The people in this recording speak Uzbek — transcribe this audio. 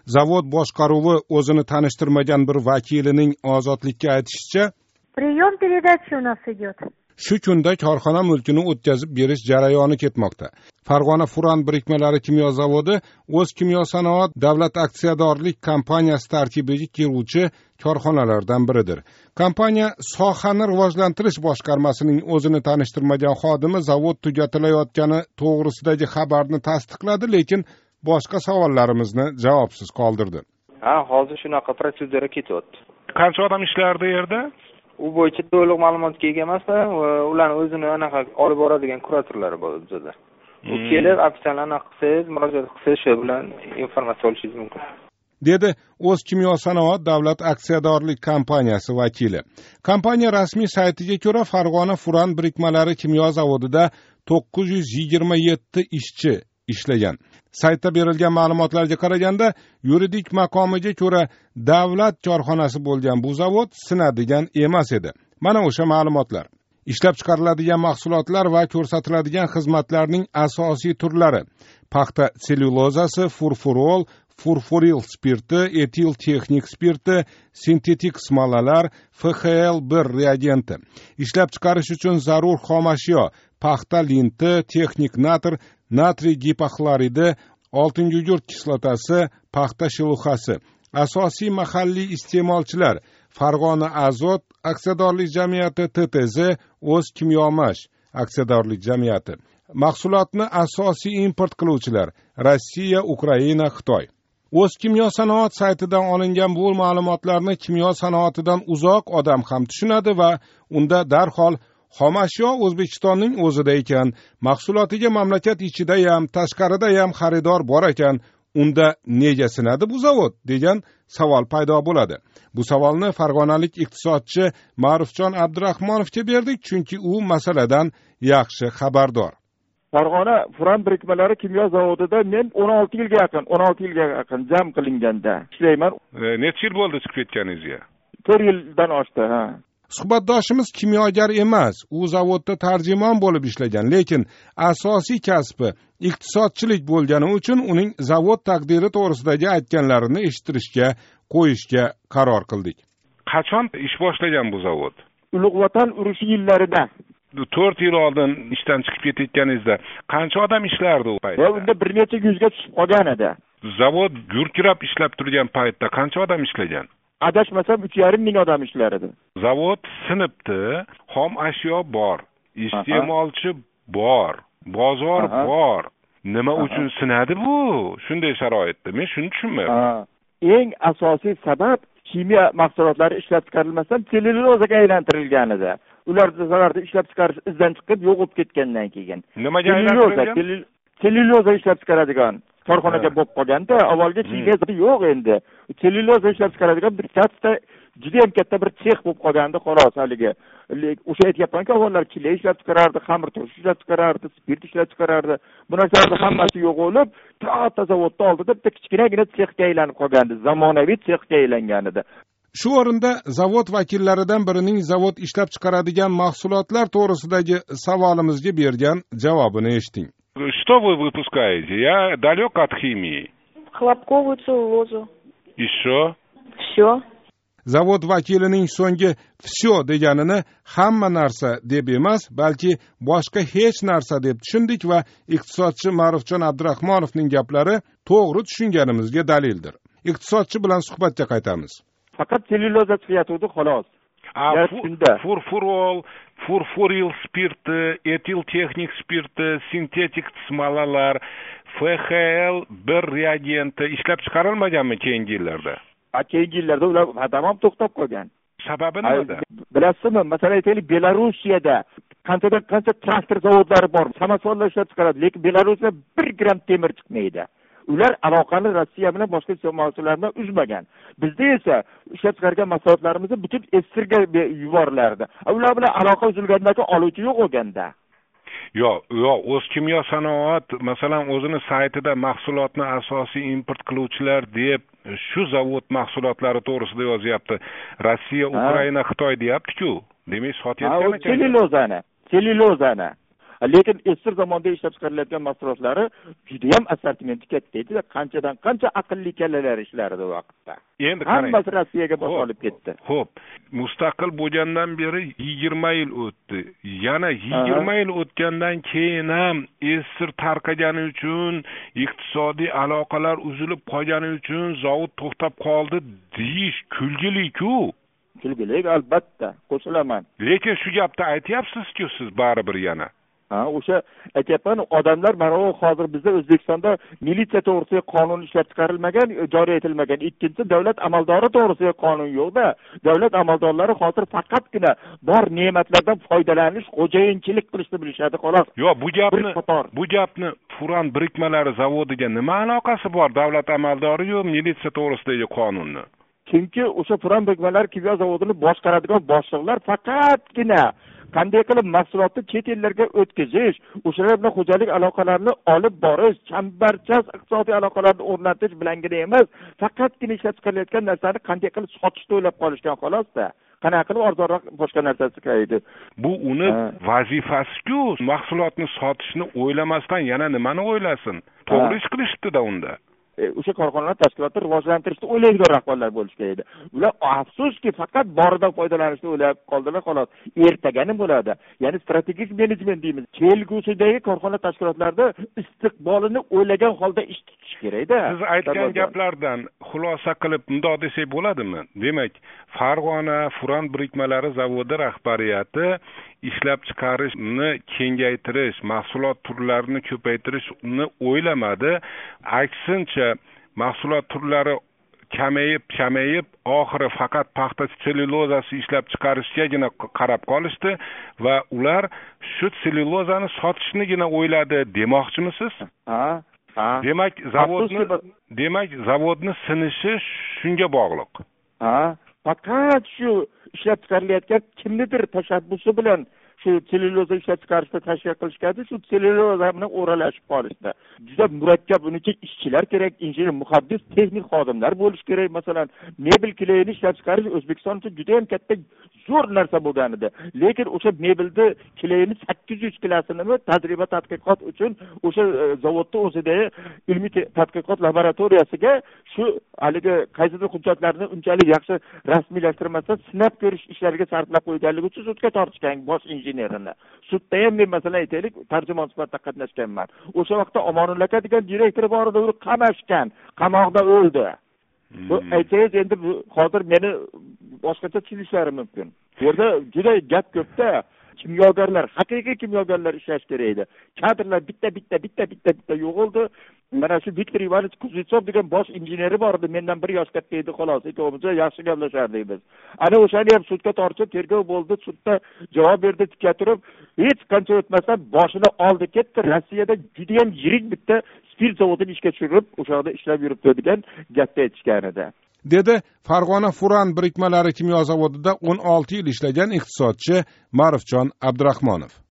Zavod boshqaruvi o'zini tanishtirmagan bir vakilining Ozodlikka aytishicha, Прием передачи у нас идет. shu kunda korxona mulkini o'tkazib berish jarayoni ketmoqda. Farg'ona Furan birikmalari kimyo zavodi o'z kimyo sanoat davlat aksiyadorlik kompaniyasi tarkibiga kiruvchi korxonalardan biridir. Kompaniya sohani rivojlantirish boshqarmasining o'zini tanishtirmagan xodimi zavod tugatilayotgani to'g'risidagi xabarni tasdiqladi, lekin boshqa savollarimizni javobsiz qoldirdi. Hozir shunaqa prosedura ketyapti. Qancha odam ishlardi yerda? U bo'yicha to'liq ma'lumotga ega emasman. Ularni o'zini anaqa olib boradigan kuratorlari bor bizda. U kelib, ofitsial anaqa qilsangiz, murojaat qilsangiz, shu bilan informatsiya olishingiz mumkin. Dedi O'z kimyo sanoat davlat aksiyadorlik kompaniyasi vakili. Kompaniya rasmiy saytiga ko'ra, Farg'ona Furan birikmalari kimyo zavodida 927 ishchi ishlagan. Saytda berilgan ma'lumotlarga qaraganda, yuridik maqomiga ko'ra davlat korxonasi bo'lgan bu zavod sinadigan emas edi. Mana o'sha ma'lumotlar. Ishlab chiqariladigan mahsulotlar va ko'rsatiladigan xizmatlarning asosiy turlari: paxta sellyulozasi, furfurol, furfuril spirti, etil texnik spirti, sintetik smolalar, FHL1 reagenti. Ishlab chiqarish uchun zarur xomashyo: paxta linti, texnik natr, natriy gipoxloridi, oltin gugurt kislotasi, paxta shiluxasi. Asosiy mahalliy iste'molchilar: Farg'ona Azot aksiyadorlik jamiyati, TTZ, O'z kimyomash aksiyadorlik jamiyati. Mahsulotni asosiy import qiluvchilar: Rossiya, Ukraina, Xitoy. O'z kimyo sanoat saytidan olingan bu ma'lumotlarni kimyo sanoatidan uzoq odam ham tushunadi va unda darhol xomashyo O'zbekistonning o'zida ekan, mahsulotiga mamlakat ichida ham, tashqarida ham xaridor bor ekan, unda nega sinadi bu zavod degan savol paydo bo'ladi. Bu savolni farg'onalik iqtisodchi Ma'rufjon Abdurahmonovga berdik, chunki u masaladan yaxshi xabardor. Farg'ona Furan birikmalari kimyo zavodida men 16 yilga yaqin jam qilinganda ishlayman. Necha yil bo'ldi chiqib ketganingizga? 4 yildan oshdi, ha. Suhbatdoshimiz kimyogar emas, u zavodda tarjimon bo'lib ishlagan, lekin asosiy kasbi iqtisodchilik bo'lgani uchun uning zavod taqdiri to'g'risidagi aytganlarini eshittirishga qo'yishga qaror qildik. Qachon ish boshlagan bu zavod? Ulug' Vatan urushi yillarida. 4 yil oldin ishdan chiqib ketayotganingizda qancha odam ishlardi u paytda? Unda bir necha yuzga tushib qolgan edi. Zavod gurkirab ishlab turgan paytda qancha odam ishlagan? Adashmasam 3,5 ming odam ishlar edi. Zavod sinibdi, xom ashyo bor, iste'molchi bor, bozor bor. Nima uchun sinadi bu? Shunday sharoitda men shuni tushunmayapman. Eng asosiy sabab kimyo mahsulotlari ishlab chiqarilmasdan sellyulozaga aylantirilgan edi. Ular zavodda ishlab chiqarish izdan chiqib yo'q bo'lib ketgandan keyin. Nimaga aylantirilgan? Sellyuloza ishlab chiqaradigan korxonaga bo'lib qolganda, avvalgi kimyo yo'q endi. Sellyuloza ishlab chiqaradigan bir katta, juda ham katta bir sex bo'lib qolganda, xolos haligi. O'sha aytayapmanki, avvallar kile ishlab chiqarardi, xamir to'sh ishlab chiqarardi, spirt ishlab chiqarardi. Bu narsalar hammasi yo'q bo'lib, katta zavodda oldida bitta kichkinagina sexga aylanib qolgandi, zamonaviy sexga aylangan edi. Shu o'rinda zavod vakillaridan birining zavod ishlab chiqaradigan mahsulotlar to'g'risidagi savolimizga bergan javobini eshiting. Что вы выпускаете? Я далек от химии. Хлопковую целлулозу. Еще? Все. Zavod vakilining so'nggi "всё" deganini hamma narsa deb emas, balki boshqa hech narsa deb tushundik va iqtisodchi Ma'rufjon Abdurahmonovning gaplari to'g'ri tushunganimizga dalildir. Iqtisodchi bilan suhbatga qaytamiz. Faqat sellyuloza chiqyapti, xolos. Furfurol, furfuril spirti, etil texnik spirti, sintetik smolalar, FHL1 reagenti ishlab chiqarilmaganmi keyingi yillarda? Keyingi yillarda ular tamom to'xtab qolgan. Sababi nimada? Bilasizmi, masalan aytaylik, Belarusiyada qancha traktor zavodlari bor, samosvallar ishlab chiqaradi, lekin Belarusiyada 1 gram temir chiqmaydi. Ular aloqani Rossiya bilan boshqa mahsulotlarni uzmagan. Bizda esa ishlab chiqargan mahsulotlarimizni butun Sssrga yuborilardi. Ular bilan aloqa uzilgandan keyin oluvchi yo'q bo'lganda. Yo'q, O'z kimyo sanoat masalan o'zini saytida mahsulotni asosiy import qiluvchilar deb shu zavod mahsulotlari to'g'risida yozyapti. Rossiya, Ukraina, Xitoy deyapti-ku. Demak, sotyapti ekan. Sellyulozani. lekin eski zamonda ishlab chiqarilayotgan mahsulotlari juda ham assortimenti katta edi, qanchadan qancha aqlli kallalar ishlardi u vaqtda. Endi qarang, hammasi Rossiyaga boshqalib ketdi. Xo'p, mustaqil bo'lgandan beri 20 yil o'tdi. Yana 20 yil o'tgandan keyin ham esir tarqagani uchun, iqtisodiy aloqalar uzilib qolgani uchun zavod to'xtab qoldi deyish kulgili-ku. Kulgilik albatta, qo'shilaman. Lekin shu gapni aytyapsiz-ku siz baribir yana. O'sha aytyapman, odamlar mana hozir bizda O'zbekistonda militsiya to'g'risida qonun ishlab chiqarilmagan, joriy etilmagan. Ikkinchi, davlat amaldori to'g'risida qonun yo'q-da. Davlat amaldorlari hozir faqatgina bor ne'matlardan foydalanish, xo'jayinchilik qilishni bilishadi, xolos. Yo'q, bu gapni Furan birikmalari zavodiga nima aloqasi bor? Davlat amaldori-yu militsiya to'g'risidagi qonunni. Chunki o'sha Furan birikmalari kimyo zavodini boshqaradigan boshliqlar faqatgina qanday qilib mahsulotni chet ellarga o'tkazish, o'shalar bilan xo'jalik aloqalarini olib borish, chambarchas iqtisodiy aloqalarni o'rnatish bilangina emas, faqatgina ishlab chiqarilayotgan narsani qanday qilib sotishni o'ylab qolishgan xolos-da. Qanaqa qilib arzonroq boshqa narsasi kiradi. Bu uni vazifasi-ku, mahsulotni sotishni o'ylamasdan yana nimani o'ylasin? To'g'ri ish qilishdi-da unda. O'sha korxonalar tashkilotni rivojlantirishni o'ylaydigan rahbarlar bo'lish kerak edi. Ular afsuski faqat boridan foydalanishni o'ylab qoldilar, xolos. Ertaga nima bo'ladi? Ya'ni strategik menejment deymiz. Kelgusidagi korxona tashkilotlarida istiqbolini o'ylagan holda ish tutish kerak-da. Siz aytgan gaplardan xulosa qilib mundoq desak bo'ladimi? Demak, Farg'ona Furan birikmalari zavodi rahbariyati ishlab chiqarishni kengaytirish, mahsulot turlarini ko'paytirishni o'ylamadi. Aksincha, mahsulot turlari kamayib, oxiri faqat paxta sellyulozasi ishlab chiqarishgagina qarab qolishdi va ular shu sellyulozani sotishnigina o'yladi demoqchimisiz? Demak, zavodni sinishi shunga bog'liq. Faqat shu ishlab chiqarilayotgan kimnidir tashabbusi bilan shu sellyuloza ishlab chiqarishda tashviq qilishgadi, shu sellyuloza bilan o'ralashib qolishdi. Juda murakkab, uniki ishchilar kerak, injener, muhaddis, texnik xodimlar bo'lish kerak. Masalan, mebel kilayini ishlab chiqarish O'zbekiston uchun juda ham katta zo'r narsa bo'lgan edi. Lekin o'sha mebelni kilayini 800 kilosinimi tajriba tadqiqot uchun o'sha zavodda o'zidagi ilmiy tadqiqot laboratoriyasiga shu haligi qaysidir hujjatlarni unchalik yaxshi rasmiylashtirmasdan sinab ko'rish ishlariga sarflab qo'yganligi uchun sudga tortishgan bosh injenerini. Sudda ham men masalan aytaylik, tarjimon sifatida qatnashganman. O'sha vaqtda Omonullo aka degan direktor bor edi, uni qamashgan, qamoqda o'ldi. Bu aytsangiz endi hozir meni boshqacha tushunishlari mumkin. Bu yerda juda gap ko'pda. Kimyogarlar, haqiqiy kimyogarlar ishlash kerak edi. Kadrlar bitta yo'qoldi. Mana shu Viktor Ivanovich Kuznetsov degan bosh injeneri bor edi, mendan 1 yosh katta edi, xolos. Ikkovimiz yaxshi gaplashardik biz. Ana o'shani ham sudga tortib, tergov bo'ldi, sudda javob berdi, tikka turib, hech qancha o'tmasdan boshini oldi ketdi. Rossiyada juda ham yirik bitta spirt zavodini ishga tushirib, o'sha yerda ishlab yuribdi degan gapni aytishgan edi. Dedi Farg'ona Furan birikmalari kimyo zavodida 16 yil ishlagan iqtisodchi Ma'rufjon Abdurahmonov.